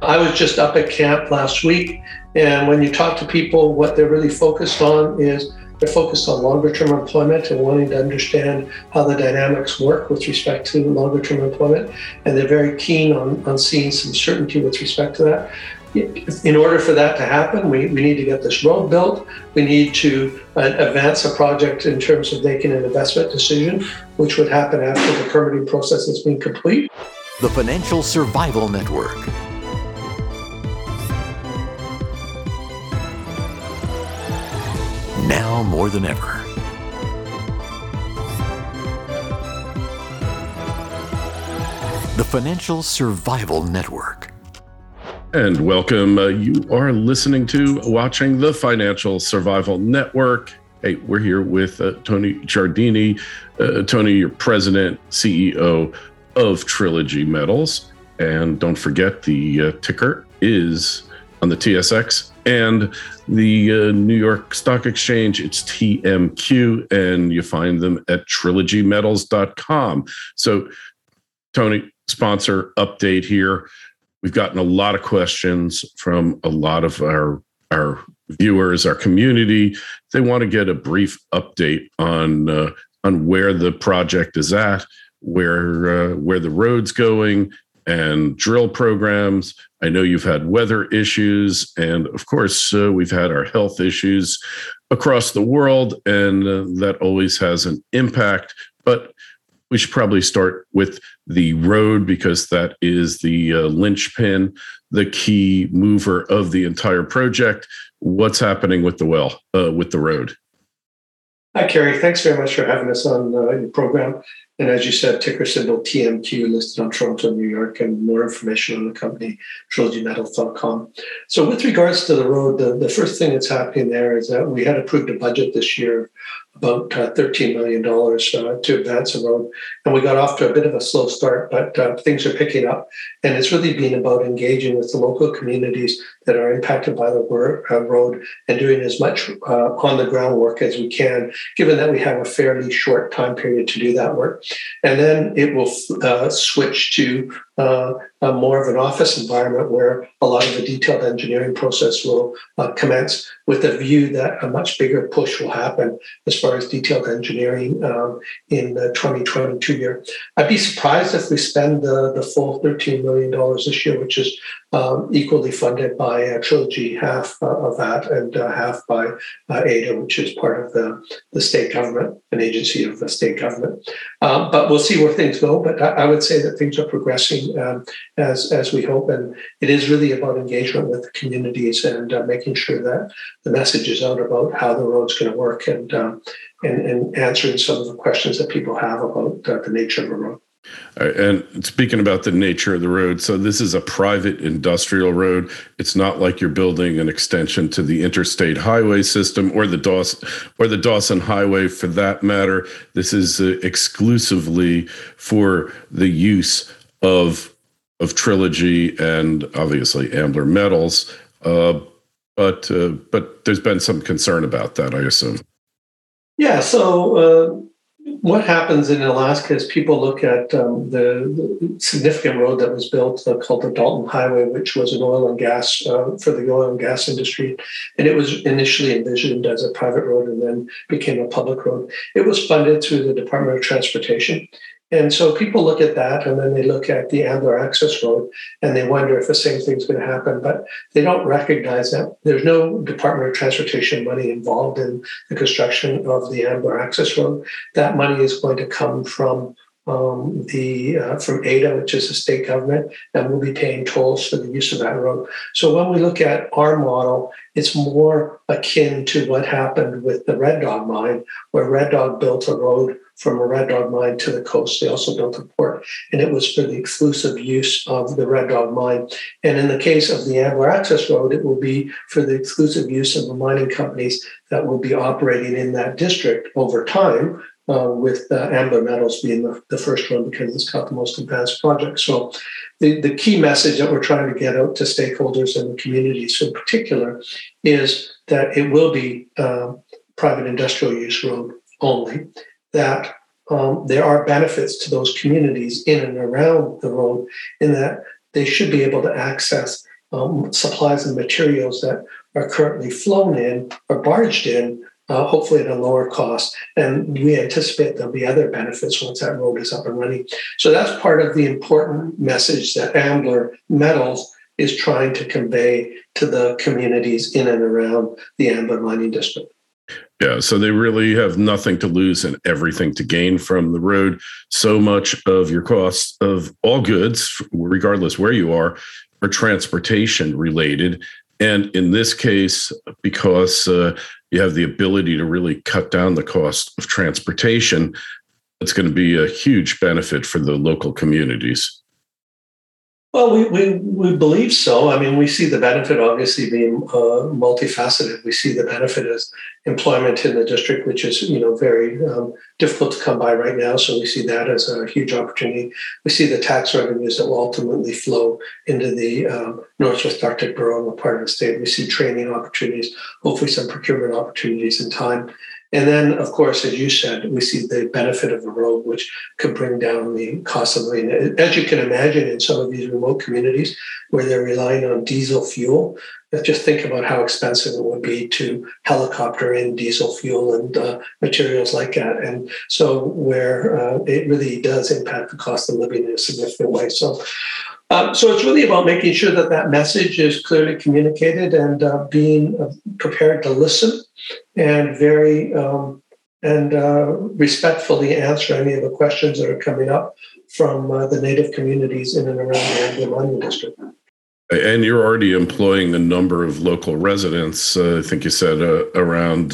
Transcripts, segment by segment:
I was just up at camp last week, and when you talk to people, what they're really focused on is they're focused on longer term employment and wanting to understand how the dynamics work with respect to longer term employment. And they're very keen on seeing some certainty with respect to that. In order for that to happen, we need to get this road built. We need to advance a project in terms of making an investment decision, which would happen after the permitting process has been complete. The Financial Survival Network. Now more than ever. The Financial Survival Network. And welcome. You are listening to watching the Financial Survival Network. Hey, we're here with Tony Giardini. Tony, you're president, CEO of Trilogy Metals. And don't forget, the ticker is on the TSX and the New York Stock Exchange. It's TMQ, and you find them at trilogymetals.com. So, Tony, sponsor update here. We've gotten a lot of questions from a lot of our viewers, our community. They want to get a brief update on where the project is at, where the road's going, and drill programs. I know you've had weather issues, and of course, we've had our health issues across the world, and that always has an impact. But we should probably start with the road, because that is the linchpin, the key mover of the entire project. What's happening with with the road? Hi, Kerry. Thanks very much for having us on your program. And as you said, ticker symbol TMQ, listed on Toronto, New York, and more information on the company, trilogymetals.com. So with regards to the road, the first thing that's happening there is that we had approved a budget this year, about $13 million to advance the road. And we got off to a bit of a slow start, but things are picking up. And it's really been about engaging with the local communities that are impacted by the road and doing as much on the ground work as we can, given that we have a fairly short time period to do that work. And then it will switch to more of an office environment where a lot of the detailed engineering process will commence, with a view that a much bigger push will happen as far as detailed engineering in the 2022 year. I'd be surprised if we spend the full $13 million this year, which is equally funded by Trilogy, half of that, and half by ADA, which is part of the state government, an agency of the state government. But we'll see where things go. But I would say that things are progressing as we hope. And it is really about engagement with the communities and making sure that the message is out about how the road's going to work, and answering some of the questions that people have about the nature of the road. And speaking about the nature of the road, so this is a private industrial road. It's not like you're building an extension to the interstate highway system or the Dawson Highway, for that matter. This is exclusively for the use of Trilogy and obviously Ambler Metals. But there's been some concern about that, I assume. Yeah. So what happens in Alaska is people look at the significant road that was built called the Dalton Highway, which was an oil and gas for the oil and gas industry. And it was initially envisioned as a private road and then became a public road. It was funded through the Department of Transportation. And so people look at that, and then they look at the Ambler Access Road, and they wonder if the same thing's going to happen. But they don't recognize that there's no Department of Transportation money involved in the construction of the Ambler Access Road. That money is going to come from ADA, which is the state government, and we'll be paying tolls for the use of that road. So when we look at our model, it's more akin to what happened with the Red Dog mine, where Red Dog built a road from a Red Dog mine to the coast. They also built a port, and it was for the exclusive use of the Red Dog mine. And in the case of the Ambler Access Road, it will be for the exclusive use of the mining companies that will be operating in that district over time, with Ambler Metals being the first one, because it's got the most advanced project. So the key message that we're trying to get out to stakeholders and the communities in particular is that it will be private industrial use road only, that there are benefits to those communities in and around the road, in that they should be able to access supplies and materials that are currently flown in or barged in, hopefully at a lower cost. And we anticipate there'll be other benefits once that road is up and running. So that's part of the important message that Ambler Metals is trying to convey to the communities in and around the Ambler Mining District. Yeah, so they really have nothing to lose and everything to gain from the road. So much of your costs of all goods, regardless where you are transportation related. And in this case, because you have the ability to really cut down the cost of transportation, it's going to be a huge benefit for the local communities. Well, we believe so. I mean, we see the benefit obviously being multifaceted. We see the benefit as employment in the district, which is, very difficult to come by right now. So we see that as a huge opportunity. We see the tax revenues that will ultimately flow into the Northwest Arctic Borough and the part of the state. We see training opportunities, hopefully some procurement opportunities in time. And then, of course, as you said, we see the benefit of the road, which could bring down the cost of living. As you can imagine, in some of these remote communities where they're relying on diesel fuel, just think about how expensive it would be to helicopter in diesel fuel and materials like that. And so where it really does impact the cost of living in a significant way. So it's really about making sure that message is clearly communicated and being prepared to listen and very respectfully answer any of the questions that are coming up from the Native communities in and around the Ambler Mining District. And you're already employing a number of local residents. I think you said around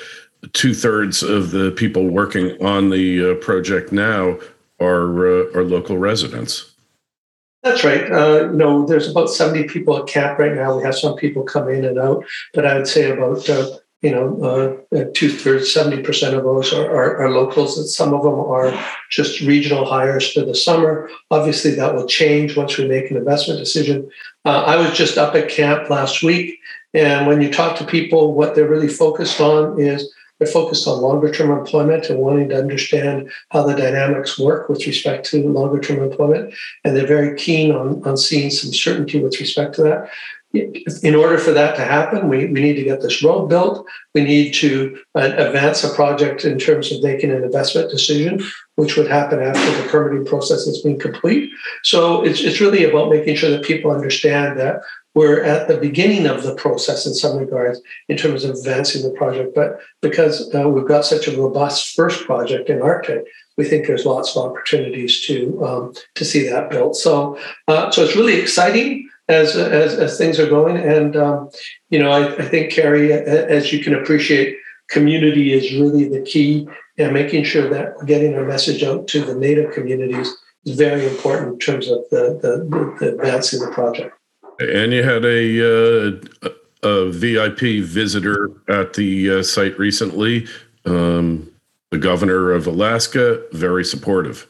2/3 of the people working on the project now are local residents. That's right. There's about 70 people at camp right now. We have some people come in and out, but I would say about 2/3, 70% of those are locals. And some of them are just regional hires for the summer. Obviously, that will change once we make an investment decision. I was just up at camp last week, and when you talk to people, what they're really focused on is they're focused on longer-term employment and wanting to understand how the dynamics work with respect to longer-term employment. And they're very keen on seeing some certainty with respect to that. In order for that to happen, we need to get this road built. We need to advance a project in terms of making an investment decision, which would happen after the permitting process has been complete. So it's really about making sure that people understand that we're at the beginning of the process in some regards in terms of advancing the project. But because we've got such a robust first project in Arctic, we think there's lots of opportunities to see that built. So it's really exciting as things are going. And, I think, Carrie, as you can appreciate, community is really the key, and making sure that we're getting our message out to the Native communities is very important in terms of the advancing the project. And you had a VIP visitor at the site recently, the governor of Alaska, very supportive.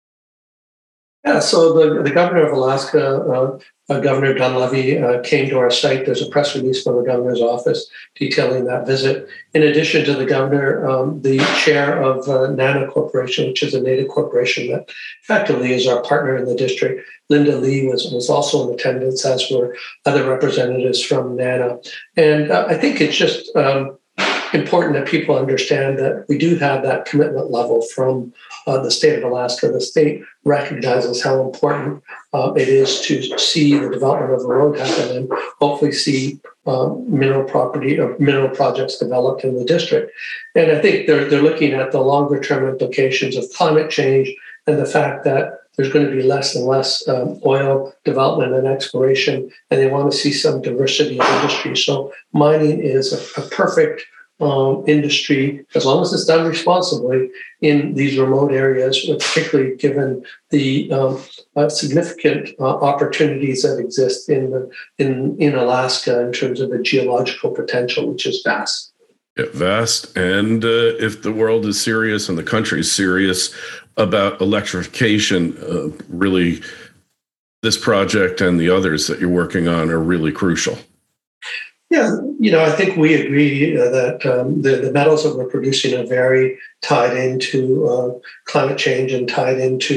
Yeah, so the governor of Alaska, Governor Dunleavy, came to our site. There's a press release from the governor's office detailing that visit. In addition to the governor, the chair of NANA Corporation, which is a Native corporation that effectively is our partner in the district, Linda Lee was also in attendance, as were other representatives from NANA. And I think it's just important that people understand that we do have that commitment level from the state of Alaska. The state recognizes how important it is to see the development of the road happen and hopefully see mineral projects developed in the district. And I think they're looking at the longer term implications of climate change and the fact that there's going to be less and less oil development and exploration, and they want to see some diversity of industry. So mining is a perfect industry, as long as it's done responsibly in these remote areas, particularly given the significant opportunities that exist in Alaska in terms of the geological potential, which is vast. Yeah, vast. And if the world is serious and the country is serious about electrification, really, this project and the others that you're working on are really crucial. Yeah, I think we agree that the metals that we're producing are very tied into climate change and tied into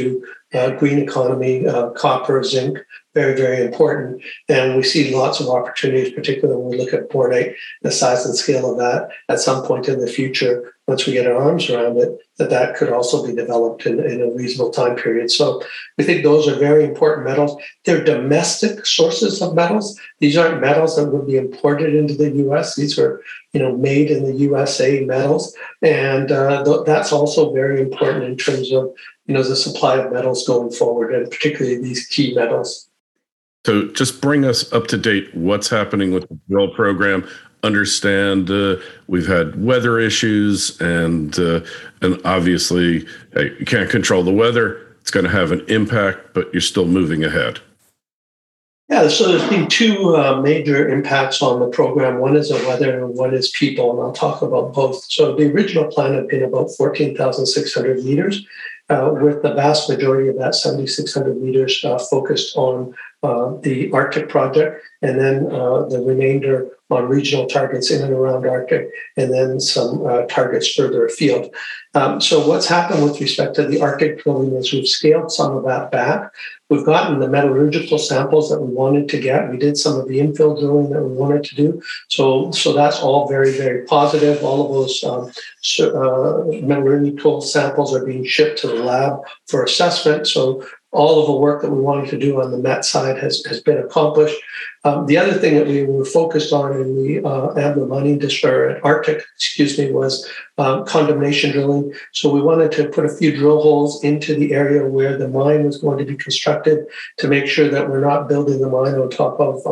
green economy, copper, zinc, very, very important. And we see lots of opportunities, particularly when we look at bornite, the size and scale of that at some point in the future, once we get our arms around it, that could also be developed in a reasonable time period. So we think those are very important metals. They're domestic sources of metals. These aren't metals that would be imported into the U.S. These are, made in the USA metals. And that's also very important in terms of, the supply of metals going forward, and particularly these key metals. So just bring us up to date. What's happening with the drill program? Understand we've had weather issues, and obviously you can't control the weather. It's going to have an impact, but you're still moving ahead. Yeah, so there's been two major impacts on the program. One is the weather and one is people, and I'll talk about both. So the original plan had been about 14,600 meters, with the vast majority of that 7,600 meters focused on the Arctic project, and then the remainder on regional targets in and around Arctic, and then some targets further afield. So what's happened with respect to the Arctic drilling is we've scaled some of that back. We've gotten the metallurgical samples that we wanted to get. We did some of the infill drilling that we wanted to do. So that's all very, very positive. All of those metallurgical samples are being shipped to the lab for assessment. So all of the work that we wanted to do on the met side has been accomplished. The other thing that we were focused on in the Arctic, was condemnation drilling. So we wanted to put a few drill holes into the area where the mine was going to be constructed to make sure that we're not building the mine on top of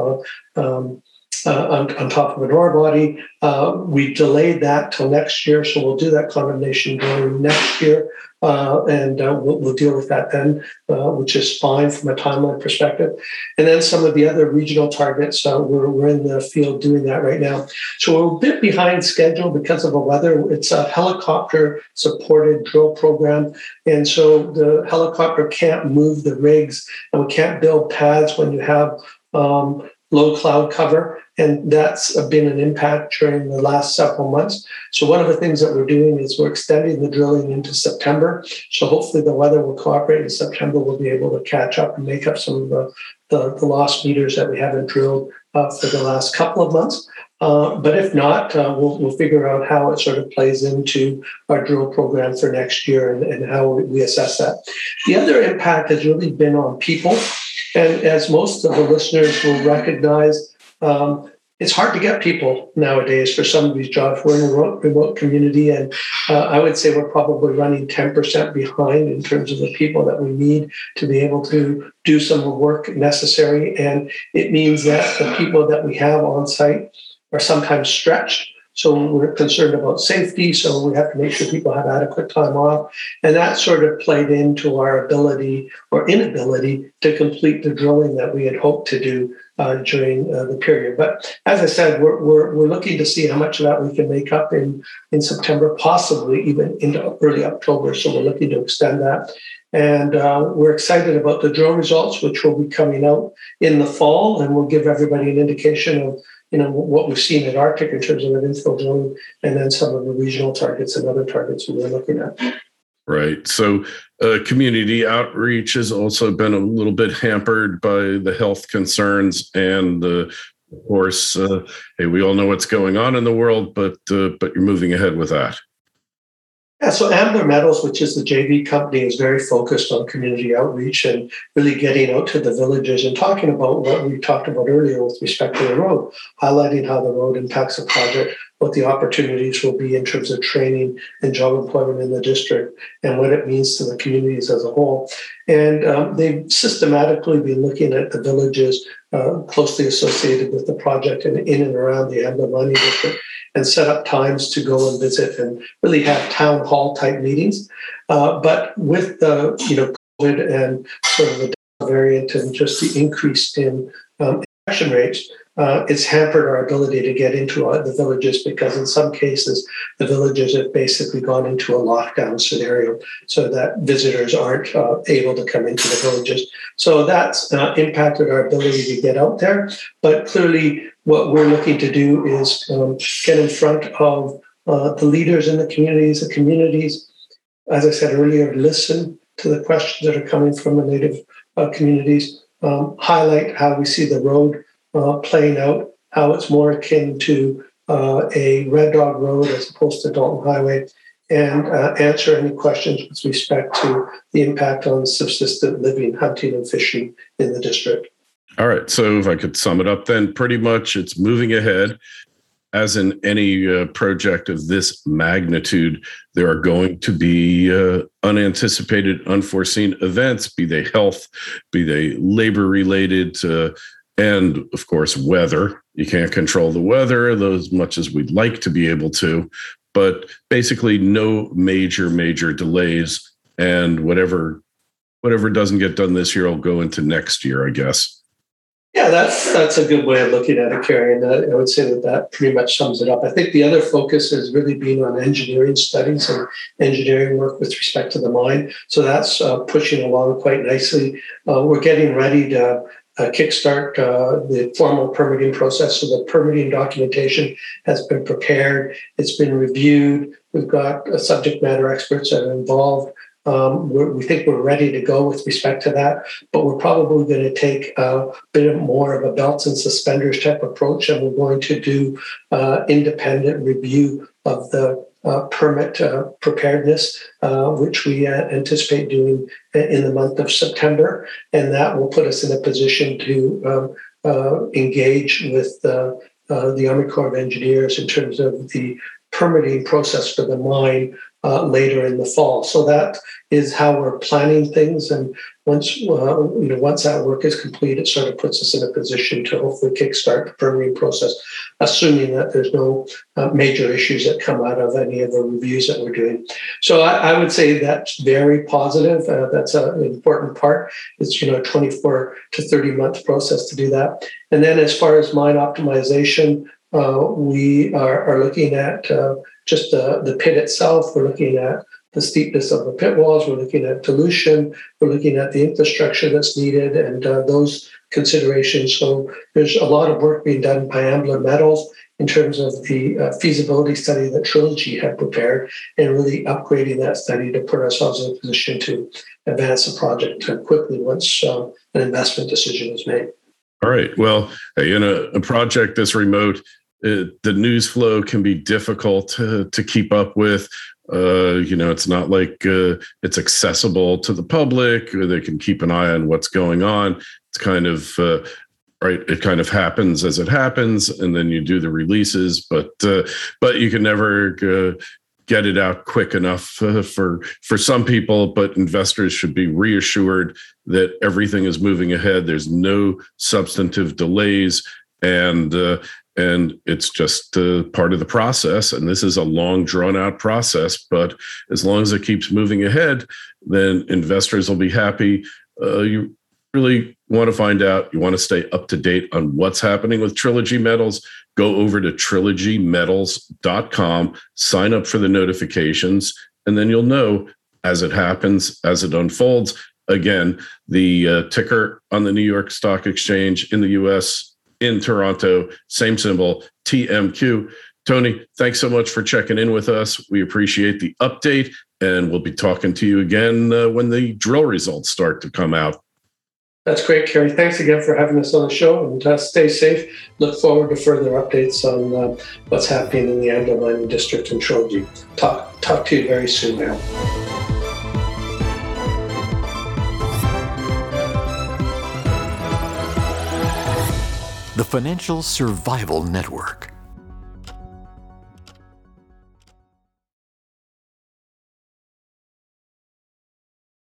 on top of an ore body. We delayed that till next year, so we'll do that condemnation drilling next year. And we'll deal with that then, which is fine from a timeline perspective. And then some of the other regional targets, we're in the field doing that right now. So we're a bit behind schedule because of the weather. It's a helicopter-supported drill program. And so the helicopter can't move the rigs, and we can't build pads when you have low cloud cover. And that's been an impact during the last several months. So one of the things that we're doing is we're extending the drilling into September. So hopefully the weather will cooperate in September. We'll be able to catch up and make up some of the lost meters that we haven't drilled for the last couple of months. But if not, we'll figure out how it sort of plays into our drill program for next year and how we assess that. The other impact has really been on people. And as most of the listeners will recognize, it's hard to get people nowadays for some of these jobs. We're in a remote community, and I would say we're probably running 10% behind in terms of the people that we need to be able to do some of the work necessary. And it means that the people that we have on site are sometimes stretched. So we're concerned about safety, so we have to make sure people have adequate time off. And that sort of played into our ability or inability to complete the drilling that we had hoped to do during the period. But as I said, we're looking to see how much of that we can make up in September, possibly even into early October. So we're looking to extend that. And we're excited about the drill results, which will be coming out in the fall, and we'll give everybody an indication of what we've seen at Arctic in terms of an infill drilling, and then some of the regional targets and other targets we're looking at. Right. So community outreach has also been a little bit hampered by the health concerns. And of course, hey, we all know what's going on in the world, but you're moving ahead with that. Yeah, so Ambler Metals, which is the JV company, is very focused on community outreach and really getting out to the villages and talking about what we talked about earlier with respect to the road, highlighting how the road impacts the project, what the opportunities will be in terms of training and job employment in the district, and what it means to the communities as a whole. And they've systematically been looking at the villages closely associated with the project and in and around the Ambler mining district, and set up times to go and visit and really have town hall type meetings. But with the COVID and sort of the variant and just the increase in infection rates, it's hampered our ability to get into the villages, because in some cases the villages have basically gone into a lockdown scenario so that visitors aren't able to come into the villages. So that's impacted our ability to get out there. But clearly what we're looking to do is get in front of the leaders in the communities, as I said earlier, listen, to the questions that are coming from the Native communities, highlight how we see the road playing out, how it's more akin to a Red Dog Road as opposed to Dalton Highway, and answer any questions with respect to the impact on subsistent living, hunting, and fishing in the district. All right. So if I could sum it up, then pretty much it's moving ahead. As in any project of this magnitude, there are going to be unanticipated, unforeseen events, be they health, be they labor related, and of course, weather. You can't control the weather as much as we'd like to be able to, but basically no major delays. And whatever doesn't get done this year will go into next year, I guess. Yeah, that's a good way of looking at it, Kerry. And I would say that pretty much sums it up. I think the other focus has really been on engineering studies and engineering work with respect to the mine. So that's pushing along quite nicely. We're getting ready to kickstart the formal permitting process. So the permitting documentation has been prepared. It's been reviewed. We've got subject matter experts that are involved. We think we're ready to go with respect to that, but we're probably going to take a bit more of a belts and suspenders type approach, and we're going to do independent review of the permit preparedness, which we anticipate doing in the month of September, and that will put us in a position to engage with the Army Corps of Engineers in terms of the permitting process for the mine later in the fall. So that is how we're planning things. And once that work is complete, it sort of puts us in a position to hopefully kickstart the permitting process, assuming that there's no major issues that come out of any of the reviews that we're doing. So I would say that's very positive. That's an important part. It's a 24 to 30 month process to do that. And then as far as mine optimization, we are looking at just the pit itself. We're looking at the steepness of the pit walls. We're looking at dilution. We're looking at the infrastructure that's needed and those considerations. So there's a lot of work being done by Ambler Metals in terms of the feasibility study that Trilogy had prepared and really upgrading that study to put ourselves in a position to advance the project quickly once an investment decision is made. All right. Well, in a project this remote, the news flow can be difficult to keep up with. It's not like it's accessible to the public, or they can keep an eye on what's going on. It's kind of right. It kind of happens as it happens, and then you do the releases. But you can never get it out quick enough for some people. But investors should be reassured that everything is moving ahead. There's no substantive delays, and it's just part of the process. And this is a long, drawn-out process. But as long as it keeps moving ahead, then investors will be happy. You really want to find out, you want to stay up to date on what's happening with Trilogy Metals, go over to trilogymetals.com, sign up for the notifications, and then you'll know as it happens, as it unfolds. Again, the ticker on the New York Stock Exchange in the U.S., in Toronto, same symbol, TMQ. Tony, thanks so much for checking in with us. We appreciate the update, and we'll be talking to you again when the drill results start to come out. That's great, Kerry. Thanks again for having us on the show, and stay safe. Look forward to further updates on what's happening in the Ambler Mining District and Trilogy. Talk to you very soon now. The Financial Survival Network.